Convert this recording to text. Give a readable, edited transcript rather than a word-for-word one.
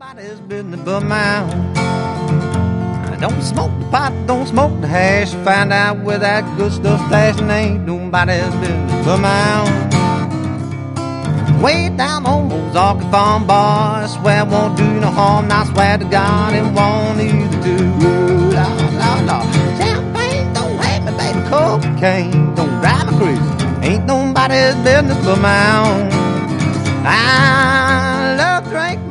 Nobody's business but my own. I don't smoke the pot, don't smoke the hash. Find out where that good stuff's stashed, and ain't nobody's business but my own. Way down on Ozark Farm Bar, I swear it won't do no harm. I swear to God it won't either do. Ooh, la, la, la. Champagne don't hate me, baby. Cocaine don't drive me crazy. Ain't nobody's business but my own. I love drinking